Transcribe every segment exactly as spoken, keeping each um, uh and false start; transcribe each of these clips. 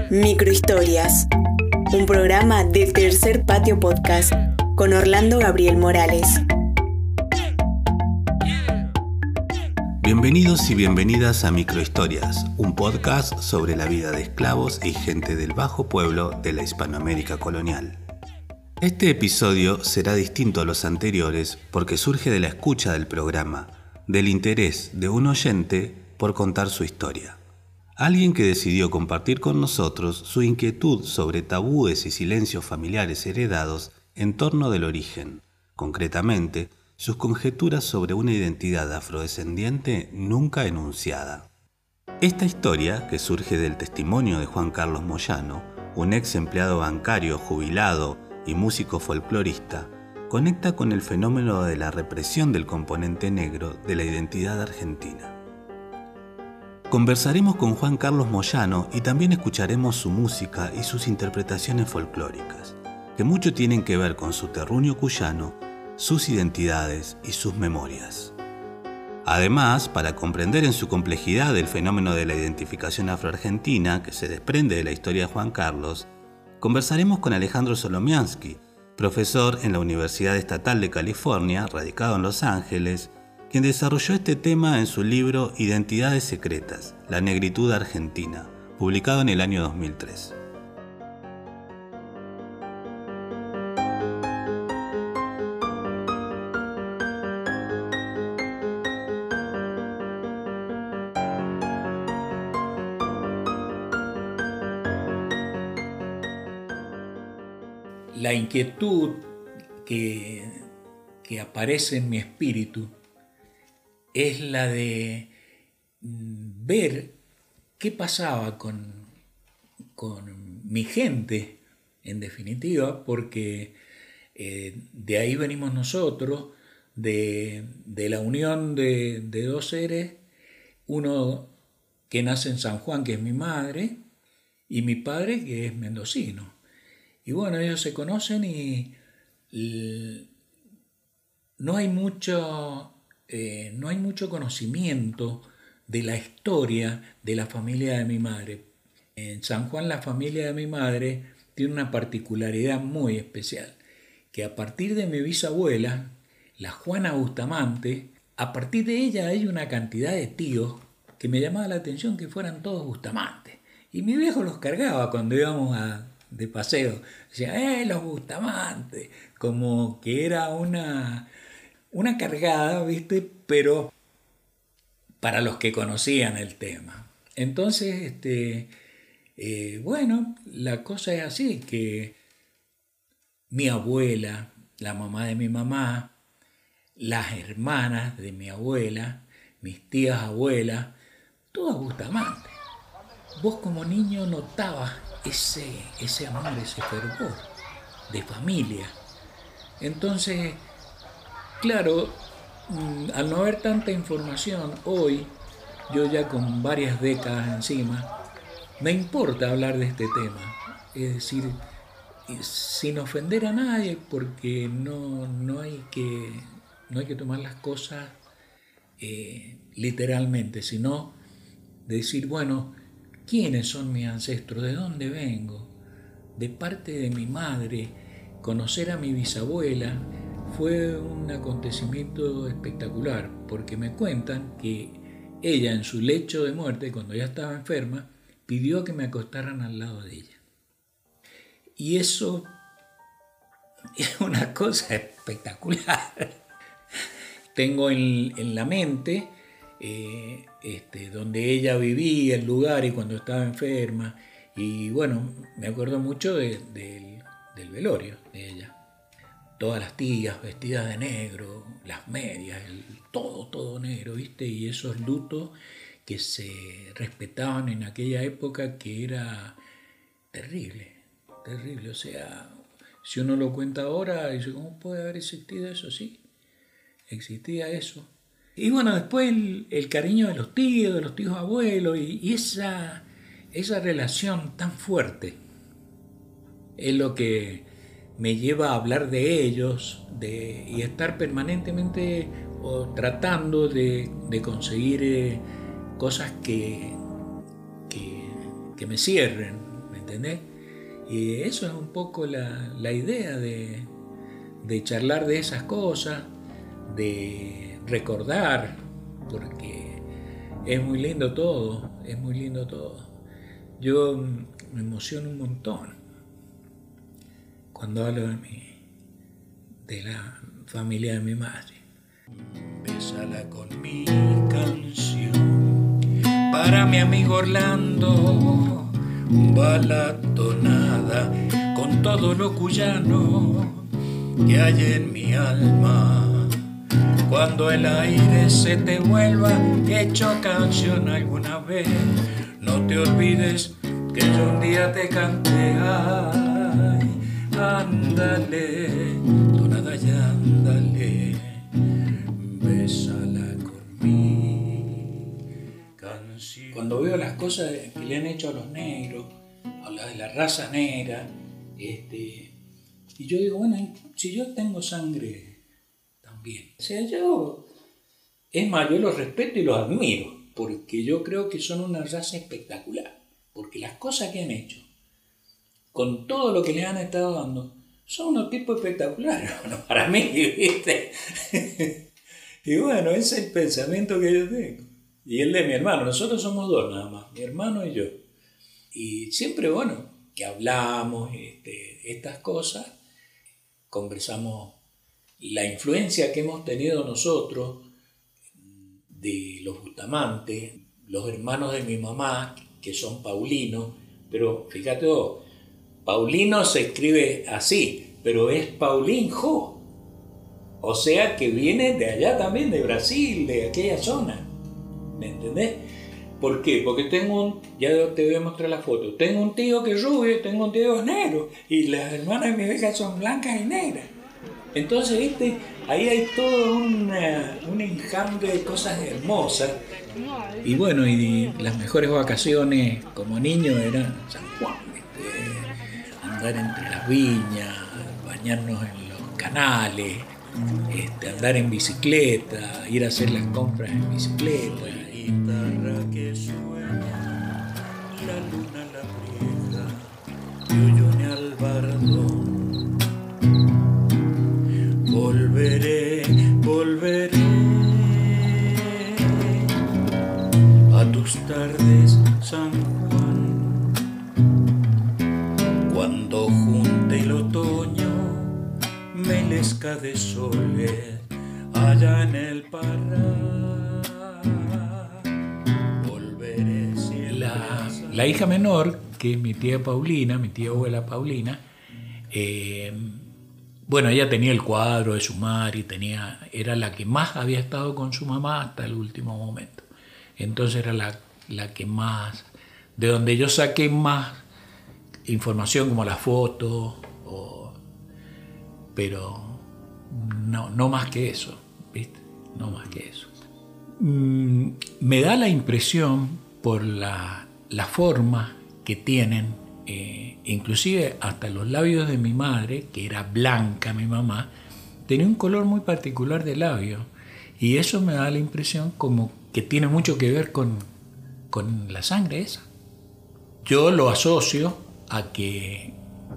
Microhistorias, un programa de Tercer Patio Podcast con Orlando Gabriel Morales. Bienvenidos y bienvenidas a Microhistorias, un podcast sobre la vida de esclavos y gente del bajo pueblo de la Hispanoamérica colonial. Este episodio será distinto a los anteriores porque surge de la escucha del programa, del interés de un oyente por contar su historia. Alguien que decidió compartir con nosotros su inquietud sobre tabúes y silencios familiares heredados en torno del origen, concretamente, sus conjeturas sobre una identidad afrodescendiente nunca enunciada. Esta historia, que surge del testimonio de Juan Carlos Moyano, un ex empleado bancario jubilado y músico folclorista, conecta con el fenómeno de la represión del componente negro de la identidad argentina. Conversaremos con Juan Carlos Moyano y también escucharemos su música y sus interpretaciones folclóricas, que mucho tienen que ver con su terruño cuyano, sus identidades y sus memorias. Además, para comprender en su complejidad el fenómeno de la identificación afroargentina que se desprende de la historia de Juan Carlos, conversaremos con Alejandro Solomiansky, profesor en la Universidad Estatal de California, radicado en Los Ángeles, quien desarrolló este tema en su libro Identidades Secretas, la negritud argentina, publicado en el año dos mil tres. La inquietud que, que aparece en mi espíritu es la de ver qué pasaba con, con mi gente, en definitiva, porque eh, de ahí venimos nosotros, de, de la unión de, de dos seres, uno que nace en San Juan, que es mi madre, y mi padre, que es mendocino. Y bueno, ellos se conocen y l- no hay mucho... Eh, no hay mucho conocimiento de la historia de la familia de mi madre. En San Juan la familia de mi madre tiene una particularidad muy especial, que a partir de mi bisabuela, la Juana Bustamante, a partir de ella hay una cantidad de tíos que me llamaba la atención que fueran todos Bustamantes. Y mi viejo los cargaba cuando íbamos a, de paseo. Decía, ¡eh, los Bustamantes! Como que era una... Una cargada, ¿viste? Pero para los que conocían el tema. Entonces, este, eh, bueno, la cosa es así, que mi abuela, la mamá de mi mamá, las hermanas de mi abuela, mis tías abuelas, todas Bustamantes. Vos como niño notabas ese, ese amor, ese fervor de familia. Entonces... Claro, al no haber tanta información hoy, yo ya con varias décadas encima, me importa hablar de este tema. Es decir, sin ofender a nadie, porque no, no, hay, que, no hay que tomar las cosas eh, literalmente, sino decir, bueno, ¿quiénes son mis ancestros? ¿De dónde vengo? De parte de mi madre, conocer a mi bisabuela, fue un acontecimiento espectacular, porque me cuentan que ella en su lecho de muerte, cuando ya estaba enferma, pidió que me acostaran al lado de ella. Y eso es una cosa espectacular. Tengo en, en la mente eh, este, donde ella vivía, el lugar y cuando estaba enferma. Y bueno, me acuerdo mucho de, de, del velorio de ella. Todas las tías vestidas de negro, las medias, el, todo, todo negro, ¿viste? Y esos lutos que se respetaban en aquella época, que era terrible, terrible. O sea, si uno lo cuenta ahora, dice, ¿cómo puede haber existido eso? Sí, existía eso. Y bueno, después el, el cariño de los tíos, de los tíos abuelos, y, y esa, esa relación tan fuerte es lo que me lleva a hablar de ellos de, y estar permanentemente o, tratando de, de conseguir eh, cosas que, que, que me cierren, ¿me entendés? Y eso es un poco la, la idea de, de charlar de esas cosas, de recordar, porque es muy lindo todo, es muy lindo todo. Yo me emociono un montón cuando hablo de, mi, de la familia de mi madre. Bésala con mi canción para mi amigo Orlando, balatonada con todo lo cuyano que hay en mi alma. Cuando el aire se te vuelva hecho canción alguna vez, no te olvides que yo un día te canté. Ay, ándale, tonada y ándale, bésala con mi canción. Cuando veo las cosas que le han hecho a los negros, a la de la raza negra, este, y yo digo, bueno, si yo tengo sangre también, o sea, yo, es más, yo los respeto y los admiro, porque yo creo que son una raza espectacular, porque las cosas que han hecho, con todo lo que les han estado dando, son unos tipos espectaculares, bueno, para mí, ¿viste? Y bueno, ese es el pensamiento que yo tengo. Y el de mi hermano, nosotros somos dos nada más, mi hermano y yo. Y siempre, bueno, que hablamos este, estas cosas, conversamos la influencia que hemos tenido nosotros de los Bustamante, los hermanos de mi mamá, que son paulinos, pero fíjate vos, Paulino se escribe así, pero es Paulinho, o sea que viene de allá también, de Brasil, de aquella zona, ¿me entendés? ¿Por qué? Porque tengo un, ya te voy a mostrar la foto, tengo un tío que es rubio, tengo un tío que es negro, y las hermanas de mi vieja son blancas y negras. Entonces, viste, ahí hay todo una, un enjambre de cosas hermosas. Y bueno, y las mejores vacaciones como niño eran San Juan, este, andar entre las viñas, bañarnos en los canales, este, andar en bicicleta, ir a hacer las compras en bicicleta. La guitarra que suena, la luna la briega, y oyone al bardo. Volveré, volveré a tus tardes, San Juan, cuando junte el otoño, melezca de soles, allá en el Parral. Volveré sin la, la hija menor, que es mi tía Paulina, mi tía abuela Paulina, eh, bueno, ella tenía el cuadro de su madre y tenía, era la que más había estado con su mamá hasta el último momento. Entonces era la, la que más, de donde yo saqué más información como la foto, o, pero no, no más que eso, ¿viste? No más que eso. Mm, me da la impresión por la, la forma que tienen, Eh, inclusive hasta los labios de mi madre, que era blanca mi mamá, tenía un color muy particular de labio, y eso me da la impresión como que tiene mucho que ver con, con la sangre esa. Yo lo asocio a que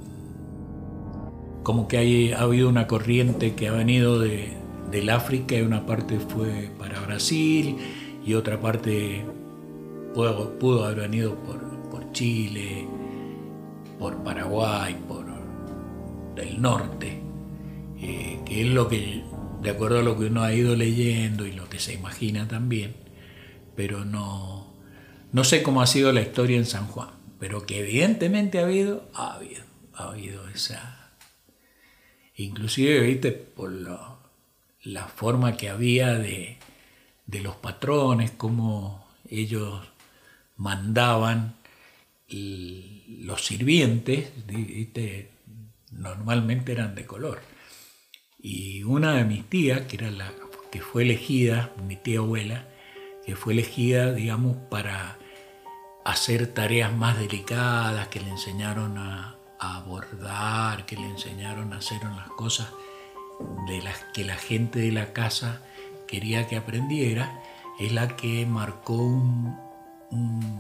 como que hay, ha habido una corriente que ha venido de, del África, y una parte fue para Brasil y otra parte pudo, pudo haber venido por, por Chile, por Paraguay, por el norte, eh, que es lo que, de acuerdo a lo que uno ha ido leyendo y lo que se imagina también, pero no, no sé cómo ha sido la historia en San Juan, pero que evidentemente ha habido, ha habido, ha habido esa, inclusive, viste, por lo, la forma que había de, de los patrones, cómo ellos mandaban los sirvientes, ¿viste? Normalmente eran de color. Y una de mis tías, que era la que fue elegida, mi tía abuela, que fue elegida, digamos, para hacer tareas más delicadas, que le enseñaron a, a bordar, que le enseñaron a hacer unas cosas de las que la gente de la casa quería que aprendiera, es la que marcó un, un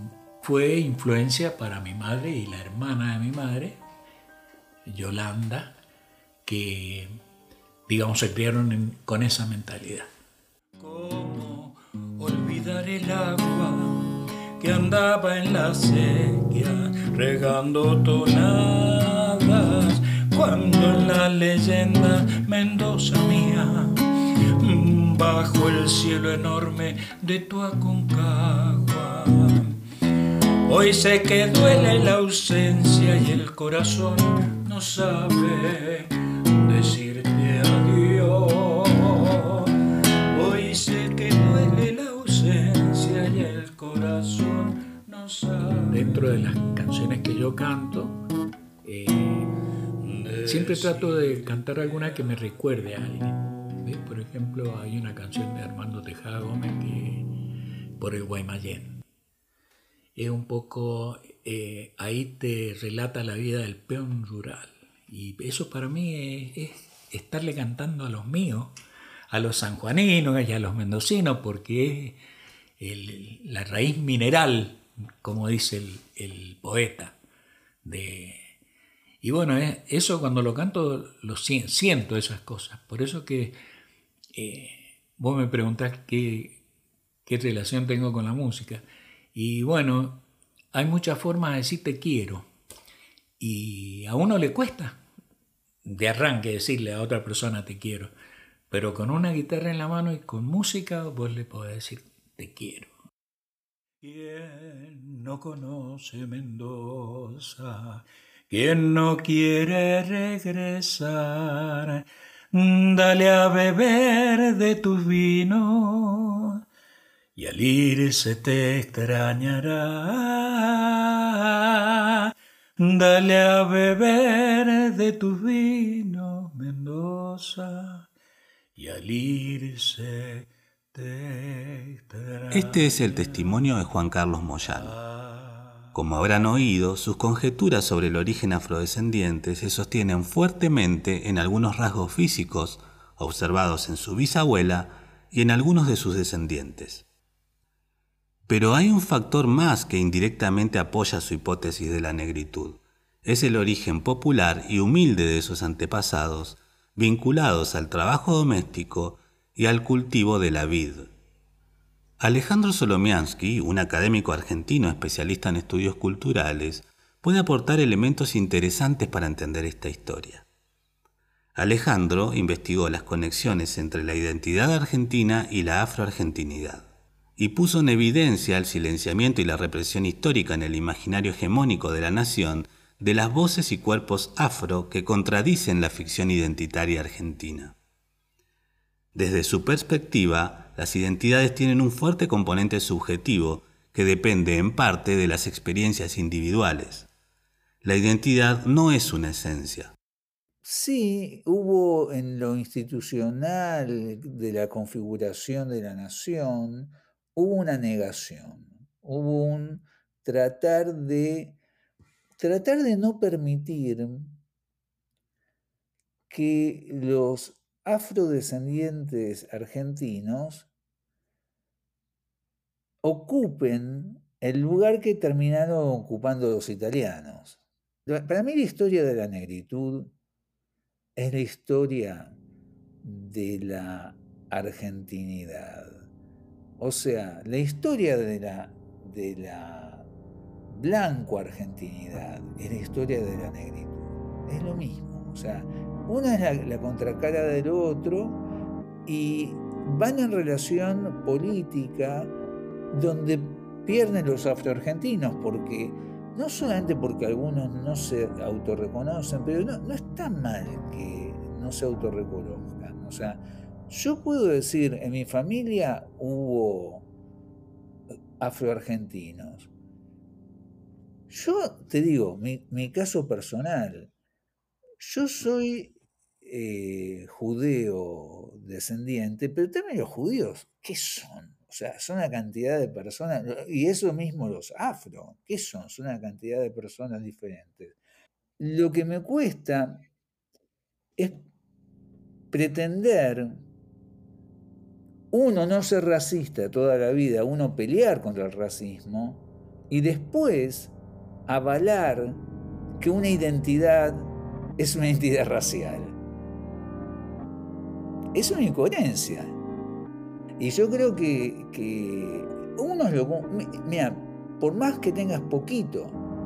fue influencia para mi madre y la hermana de mi madre, Yolanda, que, digamos, se criaron en, con esa mentalidad. ¿Cómo olvidar el agua que andaba en la sequía regando tonadas, cuando en la leyenda Mendoza mía, bajo el cielo enorme de tu Aconcagua, hoy sé que duele la ausencia y el corazón no sabe decirte adiós. Hoy sé que duele la ausencia y el corazón no sabe. Dentro de las canciones que yo canto, eh, siempre trato de cantar alguna que me recuerde a alguien. ¿Ves? Por ejemplo, hay una canción de Armando Tejada Gómez que por el Guaymallén. Es un poco, eh, ahí te relata la vida del peón rural. Y eso para mí es, es estarle cantando a los míos, a los sanjuaninos y a los mendocinos, porque es el, la raíz mineral, como dice el, el poeta. De, y bueno, es, eso cuando lo canto lo siento esas cosas. Por eso que eh, vos me preguntás qué, qué relación tengo con la música. Y bueno, hay muchas formas de decir te quiero. Y a uno le cuesta de arranque decirle a otra persona te quiero. Pero con una guitarra en la mano y con música vos le podés decir te quiero. ¿Quién no conoce Mendoza? ¿Quién no quiere regresar? Dale a beber de tus vinos y al irse te extrañará. Dale a beber de tus vinos, Mendoza, y al irse te extrañará. Este es el testimonio de Juan Carlos Moyano. Como habrán oído, sus conjeturas sobre el origen afrodescendiente se sostienen fuertemente en algunos rasgos físicos observados en su bisabuela y en algunos de sus descendientes. Pero hay un factor más que indirectamente apoya su hipótesis de la negritud. Es el origen popular y humilde de sus antepasados, vinculados al trabajo doméstico y al cultivo de la vid. Alejandro Solomiansky, un académico argentino especialista en estudios culturales, puede aportar elementos interesantes para entender esta historia. Alejandro investigó las conexiones entre la identidad argentina y la afroargentinidad, y puso en evidencia el silenciamiento y la represión histórica en el imaginario hegemónico de la nación de las voces y cuerpos afro que contradicen la ficción identitaria argentina. Desde su perspectiva, las identidades tienen un fuerte componente subjetivo que depende en parte de las experiencias individuales. La identidad no es una esencia. Sí, hubo en lo institucional de la configuración de la nación, hubo una negación, hubo un tratar de, tratar de no permitir que los afrodescendientes argentinos ocupen el lugar que terminaron ocupando los italianos. Para mí la historia de la negritud es la historia de la argentinidad. O sea, la historia de la, de la blanco-argentinidad es la historia de la negritud. Es lo mismo. O sea, una es la, la contracara del otro y van en relación política donde pierden los afroargentinos, porque no solamente porque algunos no se autorreconocen, pero no, no está mal que no se autorreconozcan. O sea, yo puedo decir, en mi familia hubo afroargentinos. Yo te digo, mi, mi caso personal, yo soy eh, judeo descendiente, pero también los judíos, ¿qué son? O sea, son una cantidad de personas, y eso mismo los afro, ¿qué son? Son una cantidad de personas diferentes. Lo que me cuesta es pretender, uno, no ser racista toda la vida, uno pelear contra el racismo, y después avalar que una identidad es una identidad racial. Es una incoherencia. Y yo creo que, que uno lo... Mira, por más que tengas poquito,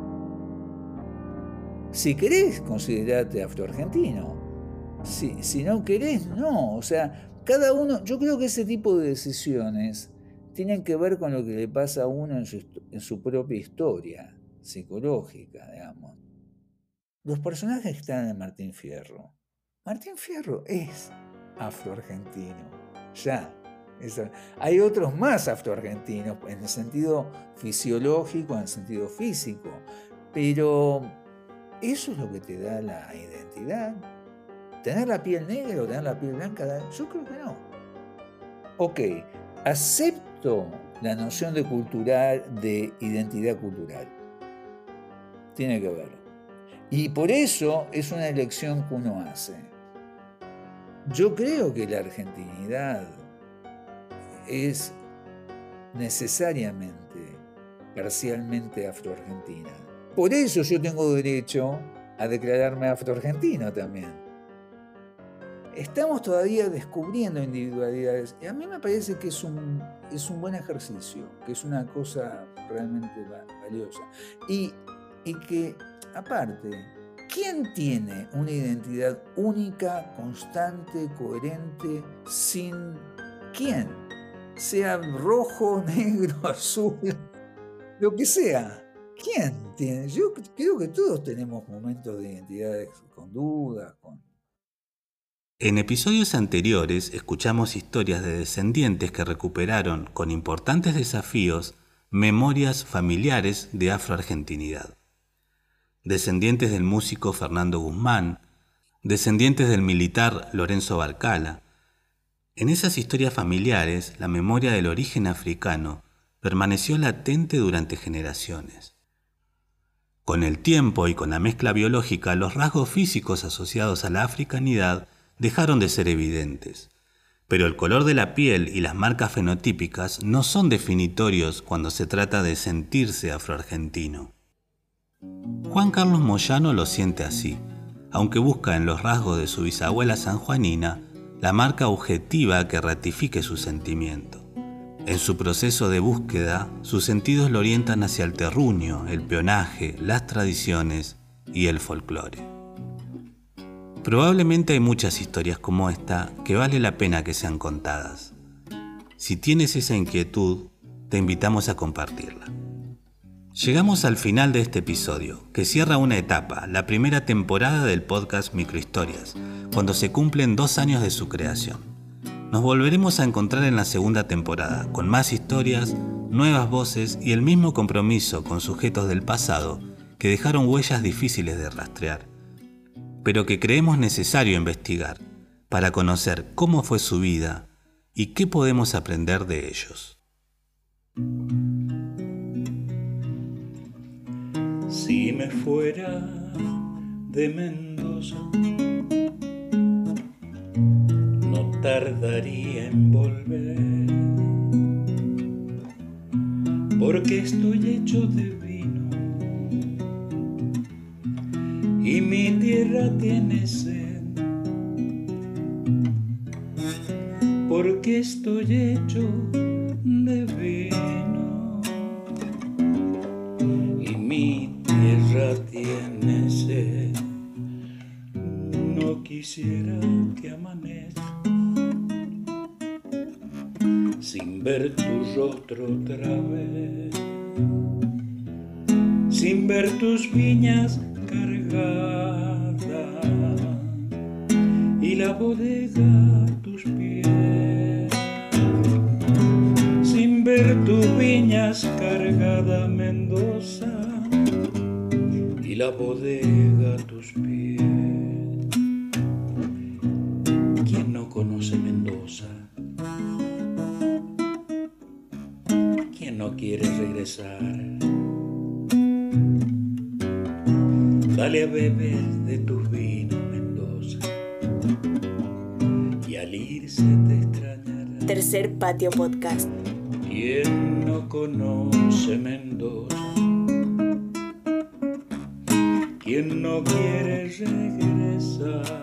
si querés, considerate afroargentino. Si, si no querés, no. O sea, cada uno... Yo creo que ese tipo de decisiones tienen que ver con lo que le pasa a uno en su, en su propia historia psicológica, digamos. Los personajes que están en Martín Fierro. Martín Fierro es afroargentino. Ya. Es, hay otros más afroargentinos en el sentido fisiológico, en el sentido físico. Pero eso es lo que te da la identidad. ¿Tener la piel negra o tener la piel blanca? Yo creo que no. Ok, acepto la noción de cultural, de identidad cultural. Tiene que ver. Y por eso es una elección que uno hace. Yo creo que la argentinidad es necesariamente, parcialmente afroargentina. Por eso yo tengo derecho a declararme afroargentino también. Estamos todavía descubriendo individualidades y a mí me parece que es un, es un buen ejercicio, que es una cosa realmente valiosa. Y, y que, aparte, ¿quién tiene una identidad única, constante, coherente, sin quién? Sea rojo, negro, azul, lo que sea. ¿Quién tiene? Yo creo que todos tenemos momentos de identidades con dudas, con... En episodios anteriores escuchamos historias de descendientes que recuperaron con importantes desafíos memorias familiares de afroargentinidad. Descendientes del músico Fernando Guzmán, descendientes del militar Lorenzo Barcala. En esas historias familiares, la memoria del origen africano permaneció latente durante generaciones. Con el tiempo y con la mezcla biológica, los rasgos físicos asociados a la africanidad dejaron de ser evidentes. Pero el color de la piel y las marcas fenotípicas no son definitorios cuando se trata de sentirse afroargentino. Juan Carlos Moyano lo siente así, aunque busca en los rasgos de su bisabuela sanjuanina la marca objetiva que ratifique su sentimiento. En su proceso de búsqueda, sus sentidos lo orientan hacia el terruño, el peonaje, las tradiciones y el folclore. Probablemente hay muchas historias como esta que vale la pena que sean contadas. Si tienes esa inquietud, te invitamos a compartirla. Llegamos al final de este episodio, que cierra una etapa, la primera temporada del podcast Microhistorias, cuando se cumplen dos años de su creación. Nos volveremos a encontrar en la segunda temporada, con más historias, nuevas voces y el mismo compromiso con sujetos del pasado que dejaron huellas difíciles de rastrear, pero que creemos necesario investigar para conocer cómo fue su vida y qué podemos aprender de ellos. Si me fuera de Mendoza, no tardaría en volver, porque estoy hecho de vino y mi tierra tiene sed, porque estoy hecho de vino y mi tierra tiene sed. No quisiera que amanezca sin ver tu rostro otra vez, sin ver tus viñas cargadas y la bodega a tus pies, sin ver tus viñas cargadas, Mendoza, y la bodega a tus pies. ¿Quién no conoce Mendoza? ¿Quién no quiere regresar? Dale a beber de tus vinos, Mendoza, y al irse te extrañará. Tercer Patio Podcast. ¿Quién no conoce Mendoza? quien no quiere regresar.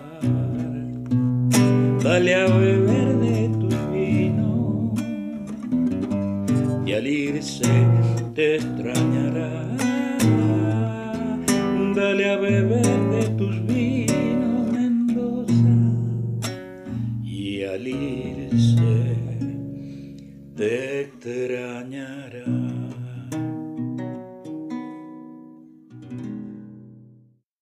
Dale a beber de tu vino y al irse te extrañará. Dale a beber